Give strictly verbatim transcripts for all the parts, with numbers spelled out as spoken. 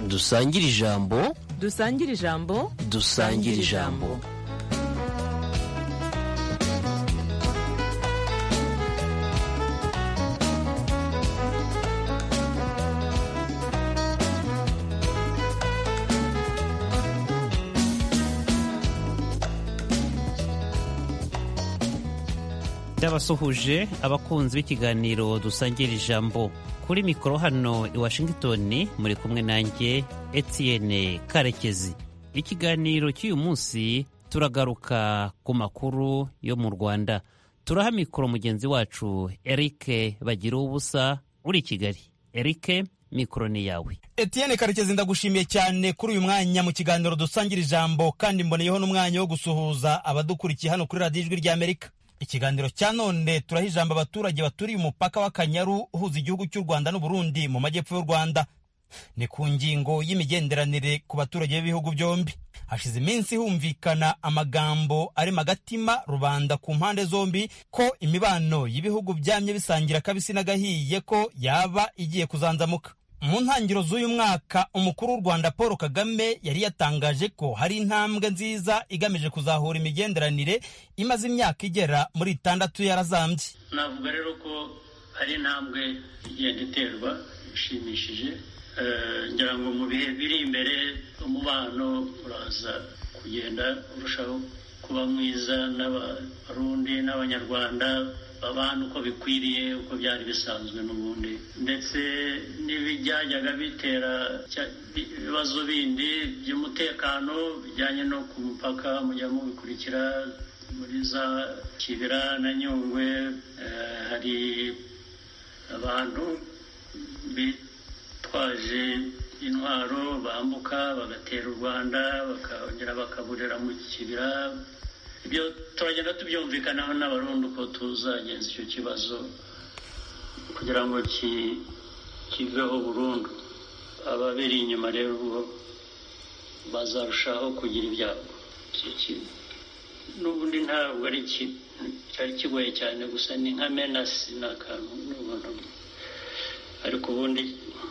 dusangire ijambo dusangire ijambo dusangire ijambo. ndabasuhuje abakunzi b'ikiganiro dusangira ijambo. Kuri mikoro hano i Washington muri kumwe nanjye Etienne Karekezi. Ikiganiro cy'uyu munsi turagaruka ku makuru yo mu Rwanda. Turaha mikoro mugenzi wacu Eric Bagira ubusa uri Kigali. Eric, mikoro ni yawe. Etienne Karekezi, ndagushimiye cyane kuri uyu mwanya mu kiganiro dusangira ijambo, kandi mboneyeho n'umwanya wo gusuhuza abadukurikiye hano kuri radiyo Ijwi ry'Amerika. Ikiganiro cya none turaha ijambo abaturage baturiye umupaka w'Akanyaru uhuza igihugu cy'u Rwanda n'u Burundi mu majyepfo y'u Rwanda. Ni ku ngingo y'imigenderanire ku baturage b'ibihugu byombi. Hashize iminsi humvikana amagambo ari magatima rubanda ku mpande zombi ko imibano y'ibihugu byamye bisangira kabisi n'agahiye ko yaba igiye kuzanzamuka. Mu ntangiro z'uyu mwaka umukuru w'u Rwanda Paul Kagame yari yatangaje ko hari intambwe nziza igamije kuzahura imigenderanire imaze imyaka igera muri itandatu yarazambye. Navuga rero ko hari intambwe igenda iterwa ishimishije. Ngira ngo mu bihe biri imbere umubano uraza kugenda urushaho kuba mwiza n'Abarundi n'Abanyarwanda babana uko bikwiriye, uko byari bisanzwe n'ubundi, ndetse n'ibijyajyaga bitera ibibazo bindi by'umutekano bijyanye no ku mupaka mujya mubikurikira muri za Kibira na Nyungwe. Hari abantu bitwaje intwaro bambuka bagatera u Rwanda bakongera bakaburira mu Kibira. Ibyo turagenda tubyumvikanaho n'Abarundi uko tuzagenza icyo kibazo kugira ngo kiveho burundu. Ababiri inyuma rero bazarushaho kugira ibyago. N'ubundi ntabwo ari cyari kigoye cyane, gusa ni nka menasi n'akantu n'ubuntu, ariko ubundi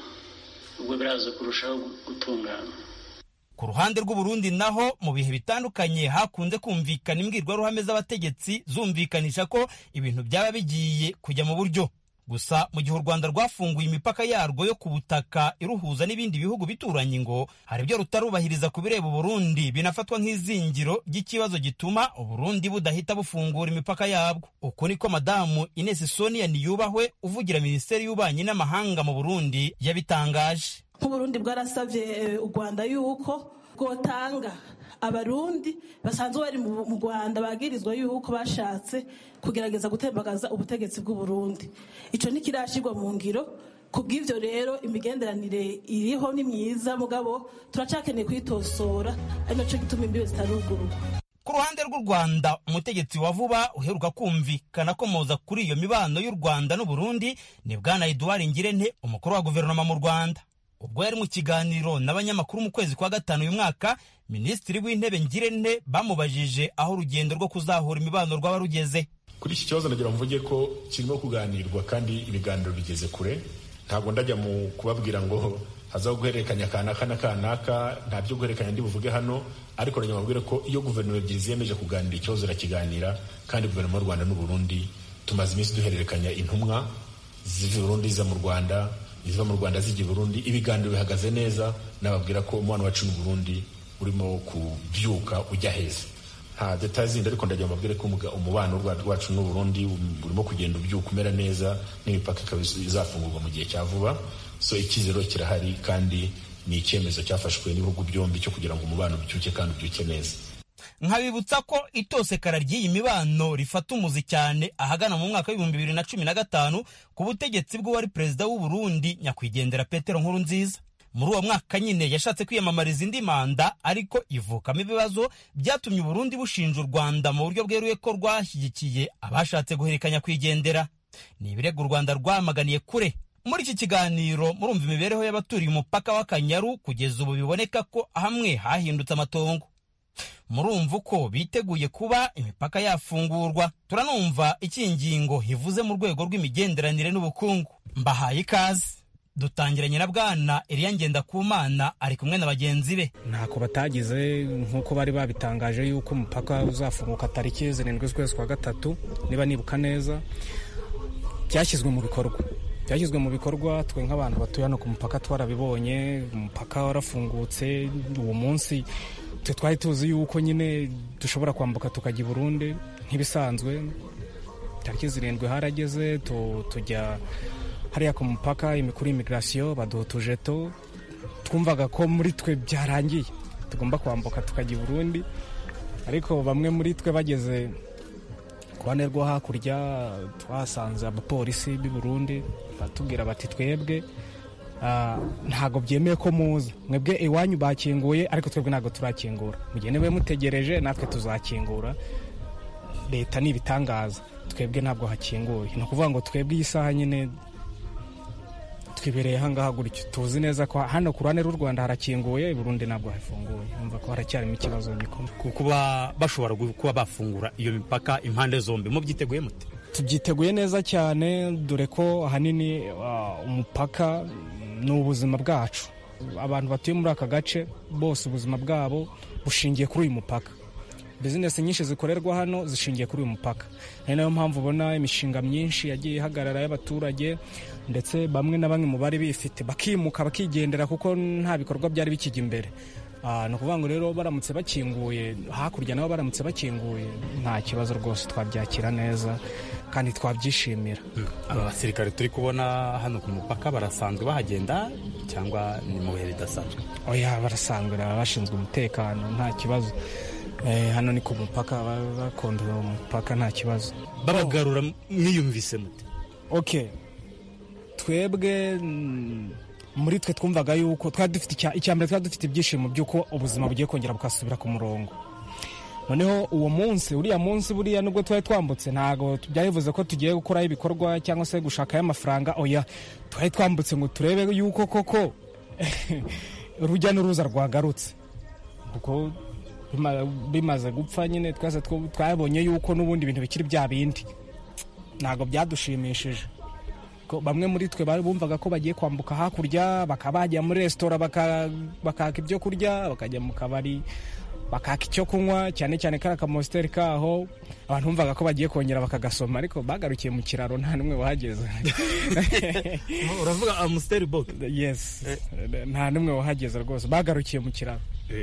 ubwo biraza kurushaho gutungana. Ku ruhande rw'u Burundi naho mu bihe bitandukanye hakunze kumvikana imbwirwaruhame z'abategetsi zumvikanisha ko ibintu byaba bigiye kujya mu buryo. Gusa mu gihe u Rwanda rwafunguye imipaka yarwo yo ku butaka iruhuza n'ibindi bihugu bituranye, ngo hari ibyo rutarubahiriza ku bireba u Burundi binafatwa nk'izingiro ry'ikibazo gituma u Burundi budahita bufungura imipaka yabwo. Uko niko Madamu Ines Sonia Niyubahwe uvugira Minisiteri y'Ububanyi n'Amahanga mu Burundi yabitangaje. Nk'Uburundi bwarasavye u Rwanda yuko bwotanga Abarundi basanzwe bari mu Rwanda bagirizwa yuko bashatse kugerageza gutembagaza ubutegetsi bw'u Burundi. Ico ntikirashirwa mu ngiro. Kubw'ivyo rero imigenderanire iriho ni myiza, mugabo turacakeneye kwitosora, ari naco gituma imbibe zitarugururwa. Ku ruhande rw'u Rwanda, umutegetsi wa vuba uheruka kumvikana komoza kuri iyo mibano y'u Rwanda n'u Burundi ni Bwana Edouard Ngirente, umukuru wa guverinoma mu Rwanda. Ubwo yari mu kiganiro n'abanyamakuru mu kwezi kwa gatanu uyu mwaka, Minisitiri w'Intebe Ngirente bamubajije aho urugendo rwo kuzahura imibano rwaba rugeze. Kuri iki kibazo nagira mvuge ko kirimo kuganirwa kandi ibiganiro bigeze kure. Ntabwo ndajya mu kubabwira ngo hazaho guhererekanya kanaka na kanaka, nta byo guhererekanya ndi buvuge hano, ariko nagira mubwire ko iyo guverinoma ebyiri ziyemeje kuganira ikibazo irakiganira, kandi guverinoma y'u Rwanda n'u Burundi tumaze iminsi duhererekanya intumwa ziva Burundi ziza mu Rwanda, iziva mu Rwanda zijya i Burundi. Ibiganiro bihagaze neza, nababwira ko umubano wacu n'u Burundi urimo kubyuka ujya heza. Nta details zindi, ariko ndagira mubwire ko umubano wacu n'u Burundi urimo kugenda ubyuka umera neza, n'imipaka ikaba izafungurwa mu gihe cya vuba. So ikizero kirahari, kandi ni icyemezo cyafashwe n'ibihugu byombi cyo kugira ngo umubano ubyuke kandi ubyuke neza. Nkabibutsa ko itosekara ry'iyi mibano rifata umuzi cyane ahagana mu mwaka w'ibihumbi bibiri na cumi na gatanu ku butegetsi bw'uwari perezida w'u Burundi nyakwigendera Petero Nkurunziza. Muri uwo mwaka nyine yashatse kwiyamamariza indi manda, ariko ivukamo ibibazo byatumye u Burundi bushinja u Rwanda mu buryo bweruye ko rwashyigikiye abashatse guhererekanya kwigendera. Ni ibirego u Rwanda rwamaganiye kure. Muri iki kiganiro murumva imibereho y'abaturiye umupaka w'Akanyaru kugeza ubu biboneka ko hamwe hahindutse amatongo. Murumva uko biteguye kuba imipaka yafungurwa. Turanumva iki ngingo hivuze mu rwego rw'imigenderanire n'ubukungu. Mbahaye ikaze. dutangiranye na bwana Elia Ngendakumana ari kumwe na bagenzi be. Ntako batagize nk'uko bari babitangaje yuko umupaka uzafunguka tariki zirindwi z'ukwezi kwa gatatu niba nibuka neza, byashyizwe mu bikorwa byashyizwe mu bikorwa twe nk'abantu batuye hano ku mupaka twarabibonye. Umupaka warafungutse uwo munsi, twe twari tuzi yuko nyine dushobora kwambuka tukajya i Burundi nk'ibisanzwe. Tariki zirindwi harageze tujya hariya ku mupaka imikuru y'imigirasiyo baduha utujeto, twumvaga ko muri twe byarangiye tugomba kwambuka tukajya i Burundi, ariko bamwe muri twe bageze ku ruhande rwo hakurya twasanze abapolisi b'i Burundi batubwira bati twebwe ntago byemeye ko muza, mwebwe iwanyu bakinguye ariko twebwe ntago turakingura, mugende we mutegereje natwe tuzakingura, leta ni ibitangaza, twebwe ntabwo hakinguye. Ni ukuvuga ngo twebwe iyi saha nyine twibereye ahangaha gutyo, tuzi neza ko hano ku ruhande rw'u Rwanda harakinguye, i Burundi ntabwo hafunguye. Umva ko haracyarimo ikibazo gikomeye kuba bashobora kuba bafungura iyo mipaka impande zombi. Mubyiteguye mute? Tubyiteguye neza cyane, dore ko ahanini uh, umupaka ni ubuzima bwacu. Abantu batuye muri aka gace bose ubuzima bwabo bushingiye kuri uyu mupaka. Bizinesi nyinshi zikorerwa hano zishingiye kuri uyu mupaka. Ni nayo mpamvu ubona imishinga myinshi yagiye ihagarara y'abaturage, ndetse bamwe na bamwe mu bari bifite bakimuka bakigendera kuko nta bikorwa byari bikijya imbere. Ah, no kuvuga ngo rero baramutse bakinguye hakurya nabo baramutse bakinguye nta kibazo rwose, twabyakira neza kandi twabyishimira. Aba basirikare turi kubona hano ku mupaka barasanzwe bahagenda cyangwa ni mu bihe bidasanzwe? Oya, barasanzwe, bashinzwe umutekano, nta kibazo. Eh, hano ni ku mupaka, bakondora umupaka nta kibazo. Babagarura mwiyumvise mute? Okay, twebwe muri twe twumvaga yuko twari dufite icyambere, twari dufite ibyishimo by'uko ubuzima bugiye kongera bukasubira ku murongo. Noneho uwo munsi, uriya munsi buriya nubwo twari twambutse, ntago byayivuze ko tugiye gukora ibikorwa cyangwa se gushaka y'amafaranga. Oya, twari twambutse ngo turebe yuko koko urujya n'uruza rwagarutse, kuko bimaze gupfa nyine twese twabonye yuko n'ubundi ibintu bikiri bya bindi. Ntago byadushimishije. Bamwe muri twe bumvaga ko bagiye kwambuka hakurya, bakaba bajya muri resitora bakaka ibyo kurya, bakajya mu kabari bakaka icyo kunywa, cyane cyane kari akamositeri kaho. Abantu bumvaga ko bagiye kongera bakagasoma, ariko bagarukiye mu kiraro, nta n'umwe wahageze. Uravuga amusiteri boat? Yes, nta n'umwe wahageze rwose, bagarukiye mu kiraro.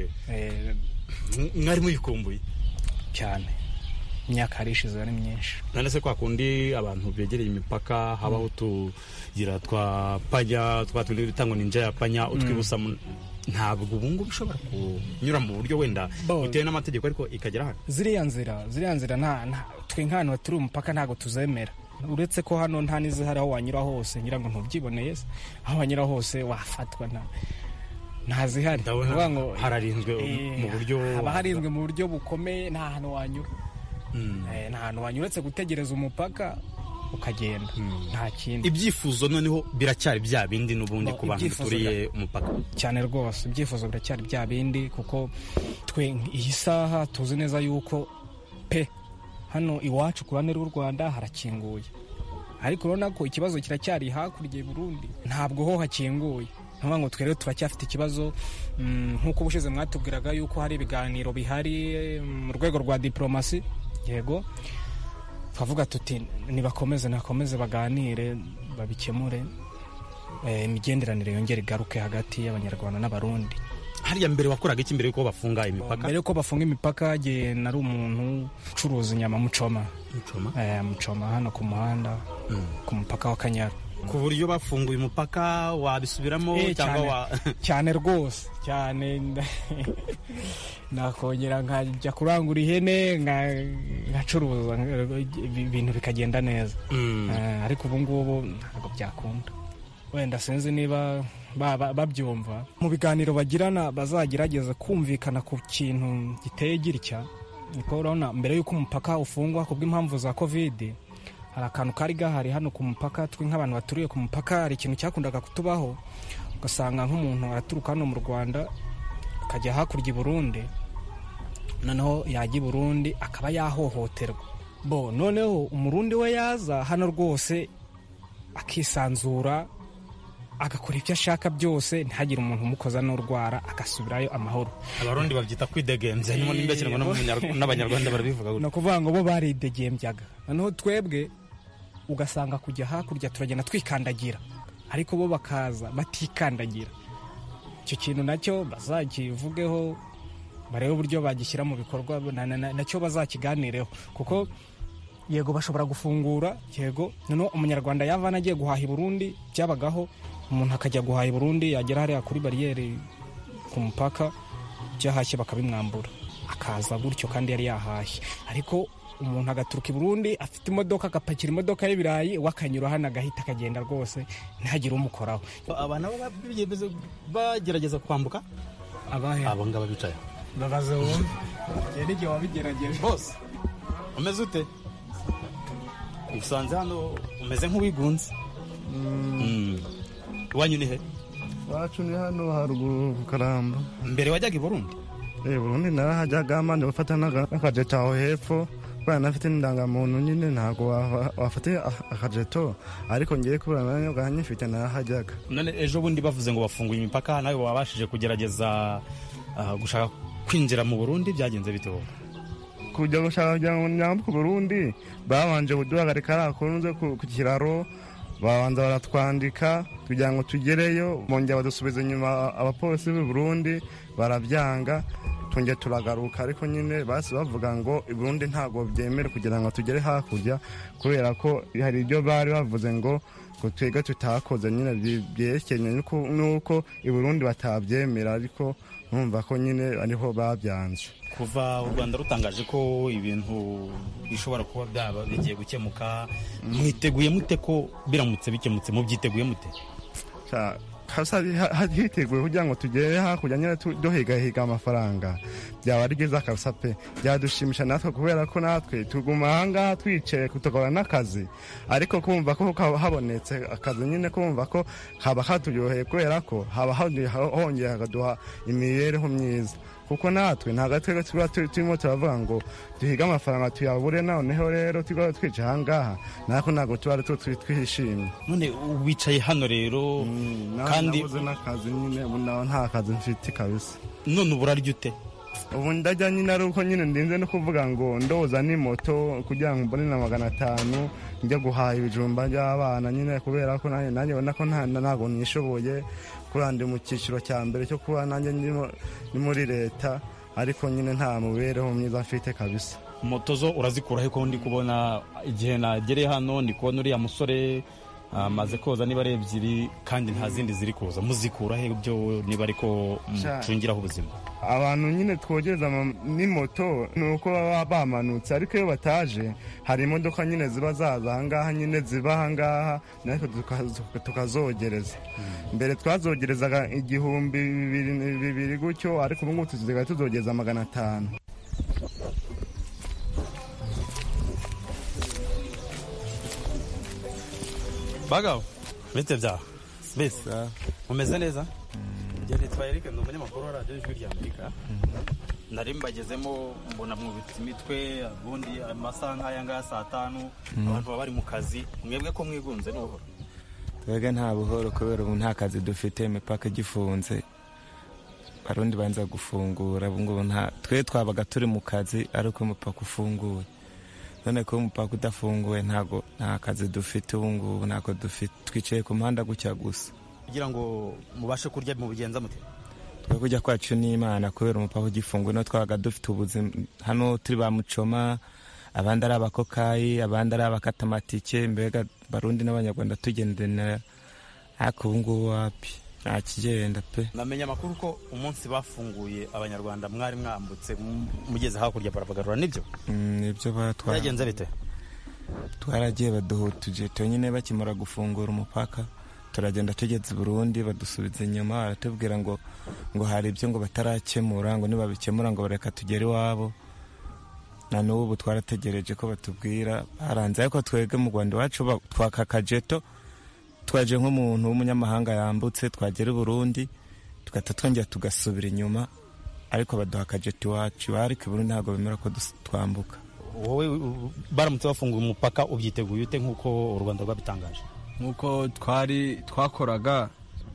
Mwari muyikumbuye cyane, imyaka harishize ari myinshi. None se kwa kundi abantu begereye imipaka habaho tugira twa panya, twa tundi bitangwa ninja ya panya utwibusa, ntabwo ubungu bishobora kunyura mu buryo wenda bitewe n'amategeko ariko ikagera hano? Ziriya nzira ziriya nzira nta twe nk'ahantu baturi umupaka ntabwo tuzemera, uretse ko hano nta n'izihari aho wanyura hose, ngira ngo ntubyiboneye, aho wanyura hose wafatwa na ntazihari. Ngo hararinzwe mu buryo, haba harinzwe mu buryo bukomeye, nta hantu wanyura. Eh, nta hantu wanyura uretse gutegereza umupaka ukagenda, nta kindi. Ibyifuzo noneho biracyari bya bindi n'ubundi ku bantu turiye umupaka? Cyane rwose, ibyifuzo biracyari bya bindi, kuko twe iyi saha tuzi neza yuko pe hano iwacu ku ruhande rw'u Rwanda harakinguye, ariko urabona ko ikibazo kiracyari hakurya i Burundi, ntabwo ho hakinguye. Nkuvuga ngo twe rero turacyafite ikibazo, nk'uko ubushize mwatubwiraga yuko hari ibiganiro bihari mu rwego rwa diplomasi. Yego, twavuga tuti nibakomeze nakomeze baganire babikemure, imigenderanire yongere igaruke hagati y'Abanyarwanda n'Abarundi. Hariya mbere wakoraga iki mbere yuko bafunga imipaka? Mbere yuko bafunga imipaka je nari umuntu ucuruza inyama mucoma. Mucoma? Eh, mucoma hano ku muhanda, ku mupaka wa Kanyaru. Ku buryo bafunguye umupaka wabisubiramo cyangwa wa cyane rwose cyane nakongera nkajya kurangura ihene ngacuruza ibintu bikagenda neza. Ariko ubu ngubu ntabwo byakunda, wenda sinzi niba babyumva mu biganiro bagirana bazagerageza kumvikana ku kintu giteye girya. Niko urabona mbere y'uko umupaka ufungwa kubw'impamvu za covid, hari akantu kari gahari hano ku mupaka. Twe nk'abantu baturiye ku mupaka hari ikintu cyakundaga kutubaho, ugasanga nk'umuntu araturuka hano mu Rwanda akajya hakurya i Burundi, noneho yajya i Burundi akaba yahohoterwa. Bo noneho umurundi we yaza hano rwose akisanzura agakora ibyo ashaka byose ntihagire umuntu umukoza n'urwara agasubirayo amahoro. Abarundi babyita kwidegembya nyuma n'imbekirwa n'abanyarwanda barabivuga gutyo. No kuvuga ngo bo baridegembyaga, noneho twebwe ugasanga kujya hakurya turagenda twikandagira, ariko bo bakaza batikandagira. Icyo kintu nacyo bazakivugeho, barebe uburyo bagishyira mu bikorwa, nacyo bazakiganireho, kuko yego bashobora gufungura, yego noneho umunyarwanda yavana agiye guhaha i Burundi, byabagaho umuntu akajya guhaha i Burundi, yagera hariya kuri bariyeri ku mupaka, byahashye bakabimwambura, akaza gutyo kandi yari yahashye. Ariko umuntu agaturuka i Burundi afite imodoka, agapakira imodoka y'ibirayi, wakanyura hano agahita akagenda rwose ntihagire umukoraho. Abana bagerageza kwambuka abahe abo ngaba bicaye babaze wumve yari igihe wabigerageje bose. Umeze ute? Usanze hano umeze nk'uwigunze. Iwanyu ni he? Wacu ni hano haruguru ku Karamba. Mbere wajyaga i Burundi? Eh, Burundi narahajyaga manje gufata n'akajeto aho hepfo, kubera nafite indangamuntu nyine ntabwo wafate akajeto, ariko ngiye kubura nanjye bwanjye mfite narahajyaga. None ejo bundi bavuze ngo bafunguye imipaka, nawe wabashije kugerageza gushaka kwinjira mu Burundi, byagenze bite wowe? Kujya gushaka kugira ngo nyambuke Burundi babanje kuduhagarika akunze ku kiraro, babanza baratwandika kugira ngo tugereyo, bongera badusubiza inyuma abapolisi b'u Burundi barabyanga, twongeye turagaruka. Ariko nyine basi bavuga ngo i Burundi ntabwo byemera kugira ngo tugere hakurya, kubera ko hari ibyo bari bavuze ngo ngo twega tutakoze nyine byerekeranye n'uko i Burundi batabyemera, ariko numva ko nyine ariho babyanze. Kuva u Rwanda rutangaje ko ibintu bishobora kuba byaba bigiye gukemuka, mwiteguye mute ko biramutse bikemutse, mubyiteguye mute? Kasa hiteguye kugira ngo tugere hakurya nyine duhigahiga amafaranga, byaba ari byiza kabisa pe, byadushimisha natwe, kubera ko natwe tuguma ahangaha twicaye tukabona n'akazi, ariko kumva ko habonetse akazi nyine kumva ko haba haturyoheye, kubera ko haba hongeye hakaduha imibereho myiza, kuko natwe ntabwo twebwe tuba turimo turavuga ngo duhiga amafaranga tuyabure, noneho rero tugahora twica ahangaha nako ntabwo tuba twishimye. None wicaye hano rero kandi nabuze n'akazi nyine, nta kazi mfite kabisa. None ubu urarya ute? Ubu ndajya nyine ari uko nyine ndinze no kuvuga ngo ndoza n'imoto kugira ngo mbone na magana atanu njya guhaha ibijumba by'abana nyine, kubera ko nanjye nanjye ubona ko ntabwo nishoboye, kubera ndi mu cyiciro cya mbere cyo kuba nanjye ni muri leta, ariko nyine nta mubereho myiza mfite kabisa. Moto zo urazikuraho ko ndi kubona igihe nagereye hano ndi kubona uriya musore amaze koza niba ari ebyiri kandi nta zindi ziri kuza, muzikura he byo niba ariko mucungiraho ubuzima? Abantu nyine twogereza n'imoto nuko baba bamanutse, ariko iyo bataje hari imodoka nyine ziba zaza ahangaha nyine ziba ahangaha, natwe tukazogereza. Mbere twazogerezaga igihumbi bibiri gutyo, ariko ubu ngubu tuzigaye tuzogereza magana atanu. Bagabo bite bya bese umeze neza? Njye nitwa Eric, ndi umunyamakuru wa radiyo Ijwi ry'Amerika. Nari mbagezemo mbona mwubitse imitwe, ubundi amasaha nk'aya ngaya saa tanu abantu baba bari mu kazi, mwebwe ko mwigunze n'ubuhoro? Twebwe nta buhoro, kubera ubu nta kazi dufite, imipaka igifunze, Abarundi banza gufungura, ubu ngubu twe twabaga turi mu kazi ariko umupaka ufunguwe. None ko umupaka udafunguwe ntago nta kazi dufite, ubu ngubu ntago dufite, twicaye ku muhanda gutya gusa. Kugira ngo mubashe kurya mu bigenza mute? Twe kujya kwacu n'Imana, kubera umupaka ugifunguwe no twabaga dufite ubuzima hano turi ba mucoma, abandi ari abakokayi, abandi ari abakatamatike, mbega Barundi n'Abanyarwanda tugendana, ariko ubu ngubu wapi nta kigenda pe. Namenye amakuru ko umunsi bafunguye Abanyarwanda mwari mwambutse mugeze hakurya barabagarura, nibyo? Nibyo batwara. Byagenze bite? Twaragiye baduhutuje nyine bakimara gufungura umupaka, turagenda tugeze i Burundi, badusubiza inyuma, baratubwira ngo ngo hari ibyo ngo batarakemura, ngo nibabikemura ngo bareka tugere iwabo. Na n'ubu twarategereje ko batubwira, baranze, ariko twege mu Rwanda iwacu twaka kajeto, twaje nk'umuntu w'umunyamahanga yambutse, twagera i Burundi tugahita twongera tugasubira inyuma, ariko baduha kajeto iwacu, ariko i Burundi ntabwo bemera ko twambuka. Wowe baramutse bafunguye umupaka ubyiteguye ute nk'uko u Rwanda rwabitangaje? Nk'uko twari twakoraga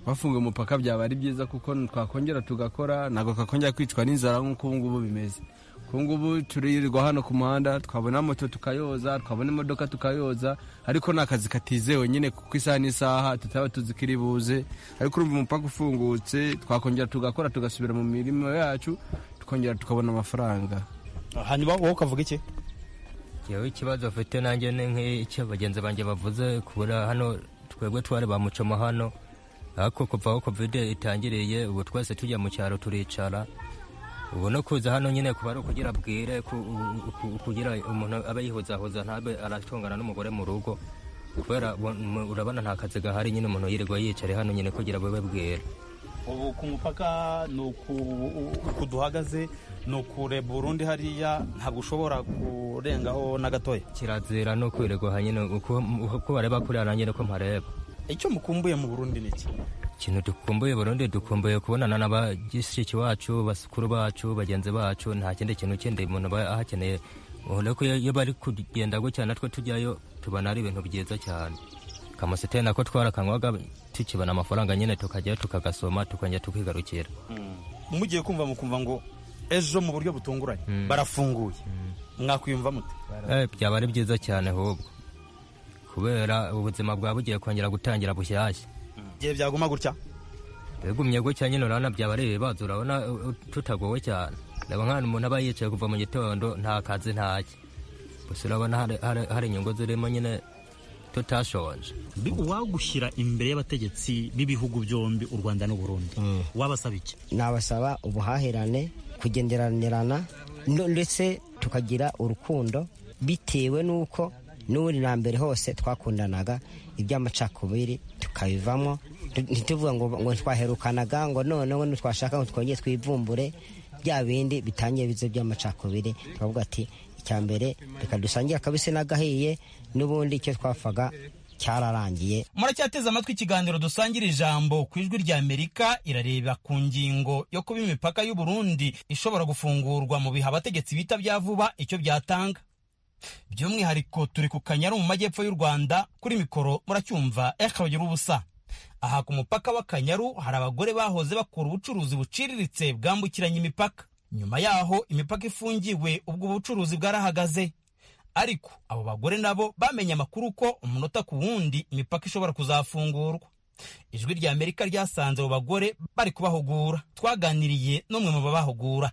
bafunga umupaka byaba ari byiza kuko twakongera tugakora ntabwo kakongera kwicwa n'inzara nk'uko ubu ngubu bimeze. Ubu ngubu turirirwa hano ku muhanda twabona moto tukayoza, twabona imodoka tukayoza, ariko ni akazi katizewe nyine kuko isaha n'isaha tutaba tuzi ko iri buze. Ariko urumva umupaka ufungutse twakongera tugakora tugasubira mu mirimo yacu tukongera tukabona amafaranga. Hanyuma wowe ukavuga iki? Yewe ikibazo afite nanjye ni nk'icyo bagenzi banjye bavuze, kubura hano twebwe twari bamucoma hano, ariko kuva aho covid itangiriye ubu twese tujya mu cyaro turicara. Ubu no kuza hano nyine kuba ari ukugira bwire kugira umuntu aba yihuzahuza ntabe aratungana n'umugore mu rugo, kubera urabona nta kazi gahari nyine umuntu yirirwa yicare hano nyine kugira bube bwire. Ubu ku mupaka ni uku duhagaze ni ukureba Burundi hariya, ntabwo ushobora kurengaho na gatoya. Kirazira no kwirirwa nyine uko bareba kuriya nyine ko mpareba. Icyo mukumbuye mu Burundi ni iki? Ikintu dukumbuye Burundi, dukumbuye kubonana n'abagishiki wacu, basukuru bacu, bagenzi bacu. Nta kindi kintu kindi umuntu aba ahakeneye. Ureko iyo bari kugenda gutya natwe tujyayo tubona ari ibintu byiza cyane. Kamusete nako twarakanywaga tukibona amafaranga nyine tukajya tukagasoma tukongera tukigarukira. Mugiye kumva mukumva ngo ejo mu buryo butunguranye mm. barafunguye mm. mwakwiyumva mute? Eh, byaba ari byiza cyane ahubwo, kubera ubuzima bwa bugiye kongera gutangira bushyashya. Gihe byaguma gutya begumye gutya nyine urabona byaba ari ibibazo, urabona tutagowe cyane. Reba nk'ahantu umuntu aba yicaye kuva mu gitondo nta kazi ntaki, gusa urabona hari inyungu zirimo nyine tutashonje. Uwagushyira imbere y'abategetsi b'ibihugu byombi u Rwanda n'u Burundi mm. wabasaba iki? Nabasaba ubuhahirane, kugenderanirana ndetse tukagira urukundo, bitewe n'uko n'uri na mbere hose twakundanaga, iby'amacakubiri tukabivamo. Ntituvuga ngo ngo twaherukanaga ngo none ngo twashaka ngo twongeye twivumbure bya bindi bitangiye bize by'amacakubiri. Turavuga ati icya mbere reka dusangira kabise n'agahiye, n'ubundi icyo twafaga cyararangiye. Muracyateze amatwi ikiganiro dusangira ijambo ku ijwi rya Amerika, irareba ku ngingo yo kuba imipaka y'u Burundi ishobora gufungurwa mu bihe abategetsi bita bya vuba icyo byatanga. By'umwihariko turi ku Kanyaru mu majyepfo y'u Rwanda, kuri mikoro muracyumva ekabagira ubusa. Aha ku mupaka wa Kanyaru hari abagore bahoze bakora ubucuruzi buciriritse bwambukiranya imipaka. Nyuma yaho imipaka ifungiwe ubwo ubucuruzi bwarahagaze, ariko abo bagore nabo bamenye amakuru ko umunota ku wundi imipaka ishobora kuzafungurwa. Ijwi rya Amerika ryasanze abo bagore bari kubahugura. Twaganiriye n'umwe mu babahugura.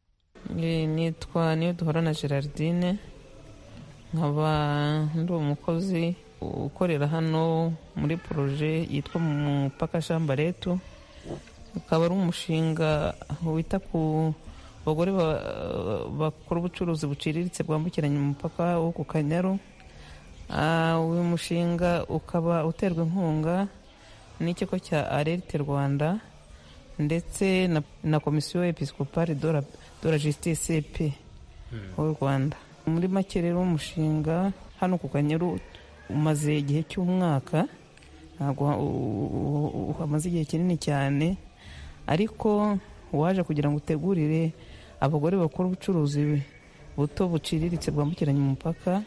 Nitwa Niyoduhorana Gerardine, nkaba ndi umukozi ukorera hano muri proje yitwa Mupaka Shambaretu. Akaba ari umushinga wita ku bagore bakora ubucuruzi buciriritse bwambukiranya umupaka wo ku Kanyaru. Uyu mushinga ukaba uterwa inkunga n'ikigo cya Alerte Rwanda ndetse na, na Komisiyo Episcopale de la, de la Justice E P w'u Rwanda. Muri make rero umushinga hano ku Kanyaru umaze igihe cy'umwaka, ntabwo umaze igihe kinini cyane, ariko waje kugira ngo utegurire abagore bakora ubucuruzi buto buciriritse bwambukiranya umupaka,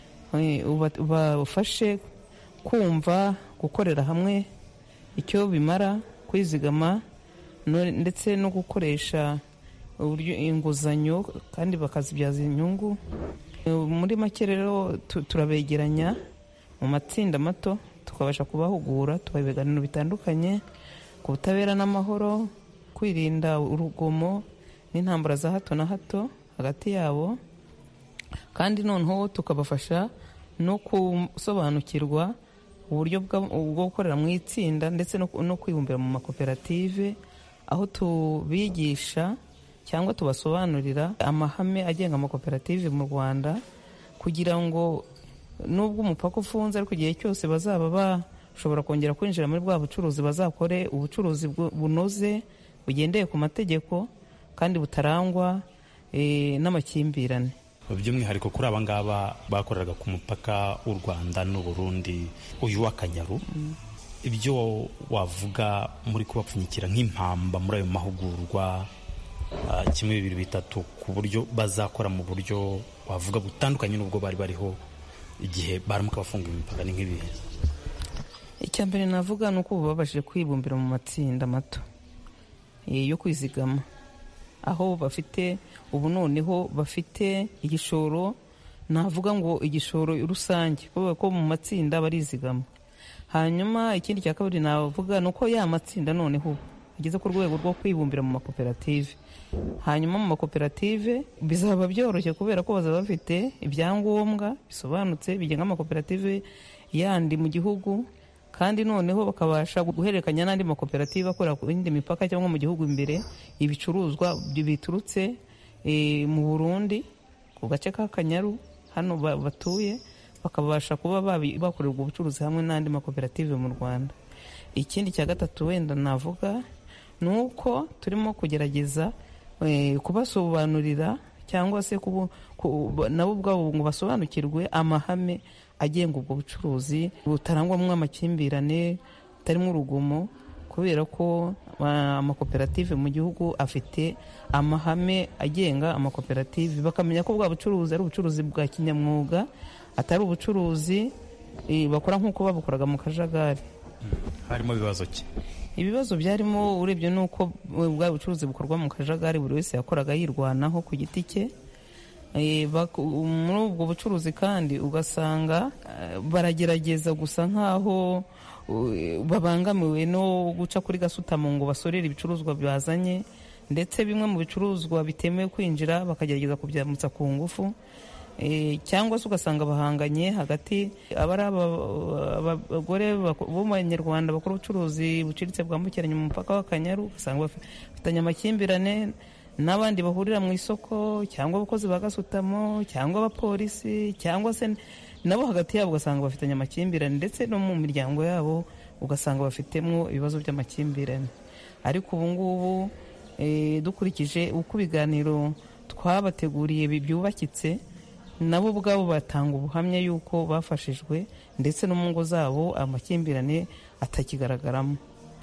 ubafashe kumva gukorera hamwe icyo bimara, kwizigama ndetse no gukoresha uburyo inguzanyo kandi bakazibyaza inyungu. Muri make rero turabegeranya mu matsinda mato, tukabasha kubahugura, tubaha ibiganiro bitandukanye ku butabera n'amahoro, kwirinda urugomo n'intambara za hato na hato hagati yabo, kandi noneho tukabafasha no gusobanukirwa uburyo bwo gukorera mu itsinda ndetse no kwibumbira mu makoperative, aho tubigisha cyangwa tubasobanurira amahame agenga amakoperative mu Rwanda, kugira ngo nubwo umupaka ufunze ariko igihe cyose bazaba bashobora kongera kwinjira muri bwa bucuruzi, bazakore ubucuruzi bunoze bugendeye ku mategeko kandi butarangwa e, n'amakimbirane. By'umwihariko kuri aba ngaba bakoreraga ku mupaka w'u Rwanda n'u Burundi, uyu wa Kanyaru, mm. ibyo wavuga muri kubapfunyikira nk'impamba muri ayo mahugurwa, uh, kimwe bibiri bitatu, ku buryo bazakora mu buryo wavuga butandukanye n'ubwo bari bariho igihe baramuka bafunga imipaka, ni nk'ibihe? icya mbere navuga ni uko ubu babashije kwibumbira mu matsinda mato yo kwizigama, aho bafite ubu noneho bafite igishoro, navuga ngo igishoro rusange, kubera ko mu matsinda barizigama. Hanyuma ikindi cya kabiri navuga ni uko ya matsinda noneho ageze ku rwego rwo kwibumbira mu makoperative. Hanyuma mu makoperative bizaba byoroshye kubera ko bazaba bafite ibyangombwa bisobanutse bigenga amakoperative yandi mu gihugu, kandi noneho bakabasha guhererekanya n'andi makoperative akorera ku yindi mipaka cyangwa mu gihugu imbere ibicuruzwa biturutse e, mu Burundi ku gace ka Kanyaru hano batuye, bakabasha kuba bakorerwa ubucuruzi hamwe n'andi makoperative mu Rwanda. Ikindi cya gatatu wenda navuga ni uko turimo kugerageza e, kubasobanurira cyangwa se kubu, kubu, nabo ubwabo ngo basobanukirwe amahame agenga ubwo bucuruzi butarangwamo amakimbirane, butarimo urugomo, kubera ko amakoperative mu gihugu afite amahame agenga amakoperative, bakamenya ko bwa bucuruzi ari ubucuruzi bwa kinyamwuga, atari ubucuruzi e, bakora nk'uko babukoraga mu kajagari. Harimo ibibazo ki? Ibibazo byarimo urebye nuko bwa bucuruzi bukorwa mu kajagari, buri wese yakoraga yirwanaho ku giti cye. E, muri ubwo bucuruzi kandi ugasanga baragerageza gusa nkaho babangamiwe no guca kuri gasutamo ngo basorere ibicuruzwa bazanye, ndetse bimwe mu bicuruzwa bitemewe kwinjira bakagerageza kubyambutsa ku ngufu. E, cyangwa se ugasanga bahanganye hagati abari abagore b'Abanyarwanda bakora ubucuruzi buciritse bwambukiranya umupaka w'Akanyaru, ugasanga bafitanye amakimbirane n'abandi bahurira mu isoko, cyangwa abakozi ba gasutamo, cyangwa abapolisi, cyangwa se nabo hagati yabo ugasanga bafitanye amakimbirane, ndetse no mu miryango yabo ugasanga bafitemo ibibazo by'amakimbirane. Ariko ubu ngubu e, dukurikije uko ibiganiro twabateguriye byubakitse, nabo ubwabo batanga ubuhamya yuko bafashijwe, ndetse no mu ngo zabo amakimbirane atakigaragaramo.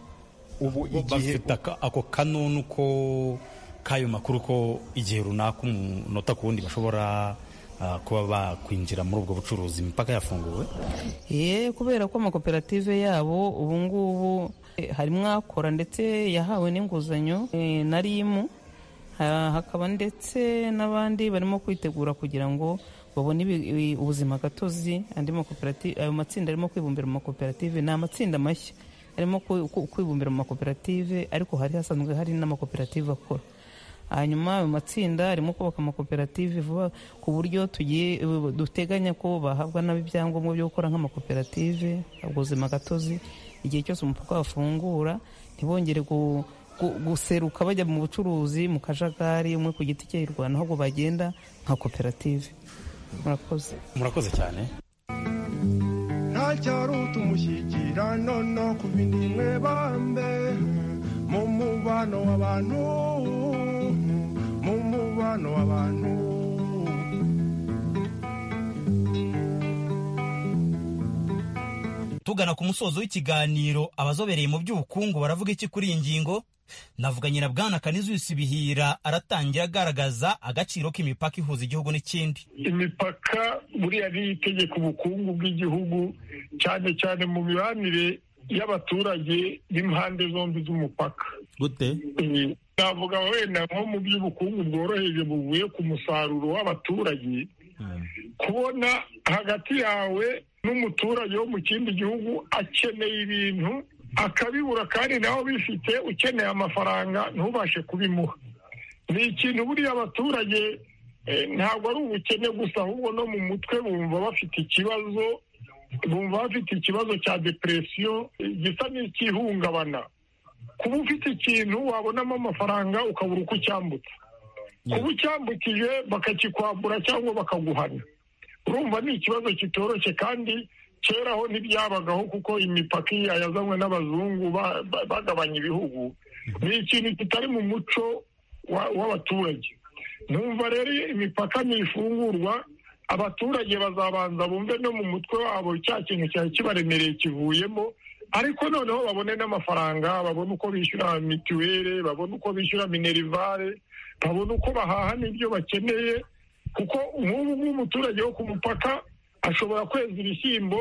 Ubu igihe ako kanunu ko kayo makuru ko igihe runaka umunota ku wundi bashobora uh, kuba bakwinjira muri ubwo bucuruzi imipaka yafunguwe? Ye, kubera ko amakoperative yabo ubu ngubu e, harimo akora ndetse yahawe n'inguzanyo e, na rimu, hakaba ndetse n'abandi barimo kwitegura kugira ngo babone ubuzima gatozi. Andi makoperative, ayo matsinda arimo kwibumbira mu makoperative, ni amatsinda mashya arimo kwibumbira mu makoperative, ariko hari hasanzwe hari n'amakoperative akora. Hanyuma ayo matsinda arimo kubaka amakoperative vuba, ku buryo tugiye duteganya ko bahabwa n'ibyangombwa byo gukora nk'amakoperative, ubuzima gatozi. Igihe cyose umupaka wafungura ntibongere gu guseruka bajya mu bucuruzi mu kajagari, umwe ku giti cye yirwana, ahubwo bagenda nka koperative. Murakoze. Murakoze cyane. Ntacyaruta umushyikirano no ku bindi mwe bambe mu mubano w'abantu, mu mubano w'abantu. Tugana ku musozo w'ikiganiro, abazobereye mu by'ubukungu baravuga iki kuri iyi ngingo? Navuganye na Bwana Canisius Bihira, aratangira agaragaza agaciro k'imipaka ihuza igihugu n'ikindi. Imipaka buriya ni itegeka ubukungu bw'igihugu, cyane cyane mu mibanire y'abaturage b'impande zombi z'umupaka. Gute? Navuga wenda nko mu by'ubukungu bworoheje buvuye ku musaruro w'abaturage, kubona hagati yawe n'umuturage wo mu kindi gihugu akeneye ibintu akabibura, kandi nawe bifite, ukeneye amafaranga ntubashe kubimuha. Ni ikintu buriya abaturage eh, ntabwo ari ubukene gusa, ahubwo no mu mutwe bumva bafite ikibazo, bumva bafite ikibazo cya depression gisa n'icyihungabana. Kuba ufite ikintu wabonamo amafaranga ukabura uko ucyambutsa, kuba ucyambukije bakakikwambura cyangwa bakaguhana, urumva ni ikibazo kitoroshye. Kandi kera ho ntibyabagaho, kuko imipaka yazanywe n'abazungu bagabanya ibihugu. Ni ikintu kitari mu muco w'abaturage. Numva rero imipaka nifungurwa, abaturage bazabanza bumve no mu mutwe wabo cya kintu cyari kibaremereye kivuyemo, ariko noneho babone n'amafaranga, babone uko bishyura mituweli, babone uko bishyura minerivare, babone uko bahaha n'ibyo bakeneye. Kuko nk'ubu nk'umuturage wo ku mupaka ashobora kweza ibishyimbo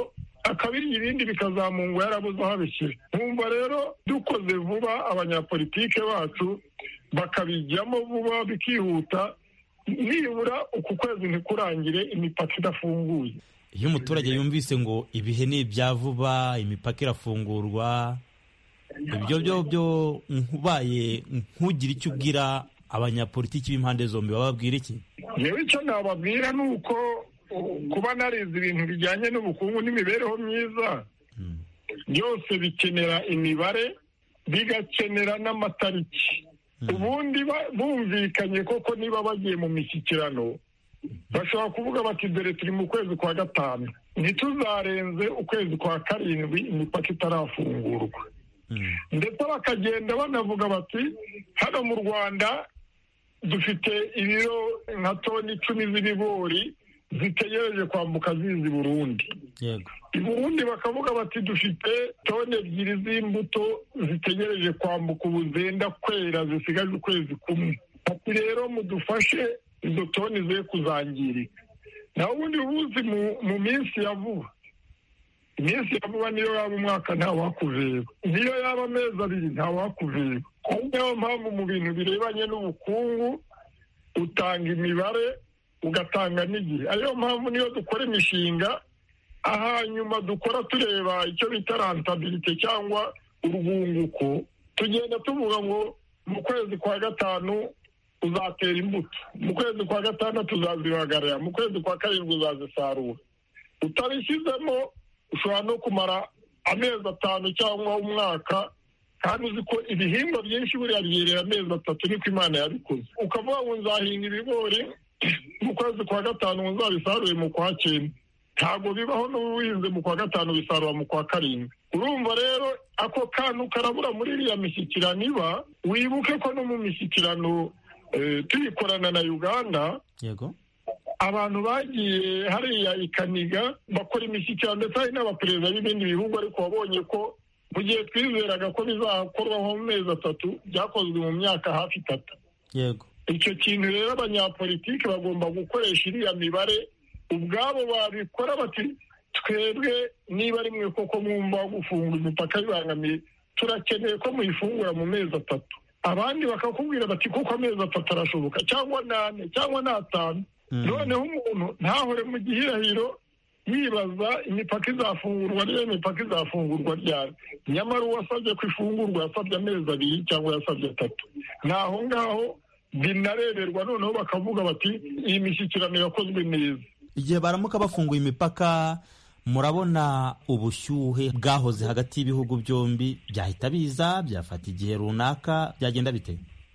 akabirya ibindi bikazamungwa yarabuze aho abishyira. Nkumva rero dukoze vuba abanyapolitike bacu bakabijyamo vuba bikihuta, nibura uku kwezi ntikurangire imipaka idafunguye. Iyo umuturage yumvise ngo ibihe ni ibya vuba, imipaka irafungurwa, ibyo byo byo nkubaye nkugira icyo ubwira abanyapolitiki b'impande zombi, bababwira iki? Yewe icyo nababwira ni uko kuba narize ibintu bijyanye n'ubukungu n'imibereho myiza byose bikenera imibare, bigakenera n'amatariki. Ubundi bumvikanye koko niba bagiye mu mishyikirano bashobora kuvuga bati dore turi mu kwezi kwa gatanu, ntituzarenze ukwezi kwa karindwi imipaka itarafungurwa. Ndetse bakagenda banavuga bati hano mu Rwanda dufite ibiro nka toni icumi z'ibigori zitegereje kwambuka zizi Burundi. Yego. I Burundi bakavuga bati dufite toni ebyiri z'imbuto zitegereje kwambuka ubu zenda kwera zisigaje ukwezi kumwe. Ati rero mudufashe izo toni ze kuzangirika. Naho ubundi ubuzi mu minsi ya vuba, iminsi ya vuba niyo yaba umwaka ntawakuveba, niyo yaba amezi abiri ntawakuveba. Ari nayo mpamvu mu bintu birebanye n'ubukungu utanga imibare ugatanga n'igihe. Ariyo mpamvu niyo dukora imishinga ahanyuma dukora tureba icyo bita rentabilité cyangwa urwunguko, tugenda tuvuga ngo mu kwezi kwa gatanu uzatera imbuto, mu kwezi kwa gatandatu uzazibagarira, mu kwezi kwa karindwi uzazisarura. Utabishyizemo ushobora no kumara amezi atanu cyangwa umwaka, kandi uzi ko ibihingwa byinshi buriya byerera amezi atatu, niko Imana yabikoze. Ukavuga ngo nzahinga ibigori mu kwezi kwa gatanu ngo nzabisarure mu kwa cyenda, ntabwo bibaho. n'ubuhinzi mu kwa gatanu bisarura mu kwa karindwi. Urumva rero ako kantu karabura muri iriya mishyikirano iba. Wibuke ko no mu mishyikirano tuyikorana na Uganda, yego, abantu bagiye hariya ikaniga bakora imishyikirano, ndetse hari n'abaperezida b'ibindi bihugu, ariko wabonye ko mu gihe twizeraga ko bizakorwaho mu mezi atatu byakozwe mu myaka hafi itatu. Yego. Icyo kintu rero abanyapolitiki bagomba gukoresha iriya mibare, ubwabo babikora bati twebwe niba ari mwe koko mwumva gufunga imipaka bibangamiye, turakeneye ko muyifungura mu mezi atatu. Abandi bakakubwira bati kuko amezi atatu arashoboka, cyangwa nane cyangwa n'atanu. Noneho umuntu ntahore mu gihirahiro yibaza imipaka izafungurwa niyo imipaka izafungurwa ryari, nyamara uwasabye ko ifungurwa yasabye amezi abiri cyangwa yasabye atatu. Naho ngaho binareberwa, noneho bakavuga bati iyi mishyikirano yakozwe neza. Igihe baramuka bafunguye imipaka, murabona ubushyuhe bwahoze hagati y'ibihugu byombi byahita biza, byafata igihe runaka, byagenda bite?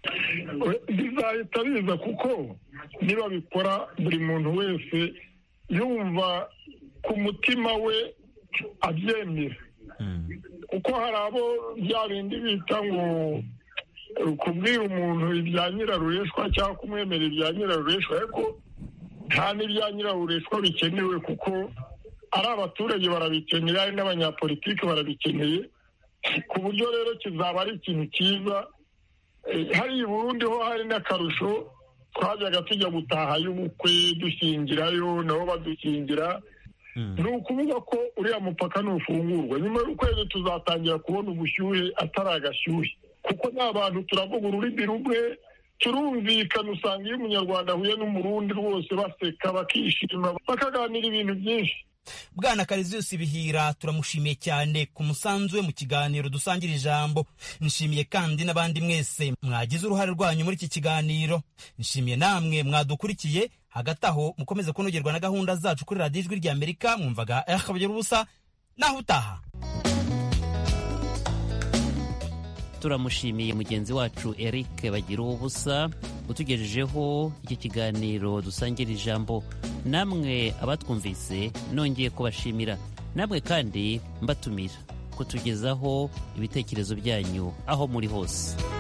Bizahita biza, kuko niba bikora buri muntu wese yumva ku mutima we abyemera. Kuko hari abo bya bindi bita ngo kubwira umuntu ibya nyirarureshwa cyangwa kumwemera ibya nyirarureshwa, ariko nta n'ibya nyirarureshwa bikenewe, kuko ari abaturage barabikeneye, ari n'abanyapolitiki barabikeneye, ku buryo rero kizaba ari ikintu cyiza. Hari i Burundi ho hari n'akarusho, twajyaga tujya gutahayo ubukwe dushyingirayo, nabo badushyingira. Ni ukuvuga ko uriya mupaka nufungurwa, nyuma y'ukwezi tuzatangira kubona ubushyuhe atari agashyuhe, kuko nta bantu turavuga ururimi rumwe, turumvikana. Usanga iyo umunyarwanda ahuye n'umurundi rwose baseka bakishima bakaganira ibintu byinshi. Bwana Kariziyusi Bihira turamushimiye cyane ku musanzu we mu kiganiro dusangira ijambo. Nshimiye kandi n'abandi mwese mwagize uruhare rwanyu muri iki kiganiro. Nshimiye namwe mwadukurikiye. Hagati aho mukomeze kunogerwa na gahunda zacu kuri radiyo Ijwi ry'Amerika. Mwumvaga akabagira ubusa, naho utaha. Turamushimiye mugenzi wacu Eric Bagira ubusa utugejejeho iki kiganiro dusangira ijambo. Namwe abatwumvise nongeye kubashimira, namwe kandi mbatumira kutugezaho ibitekerezo byanyu aho muri hose.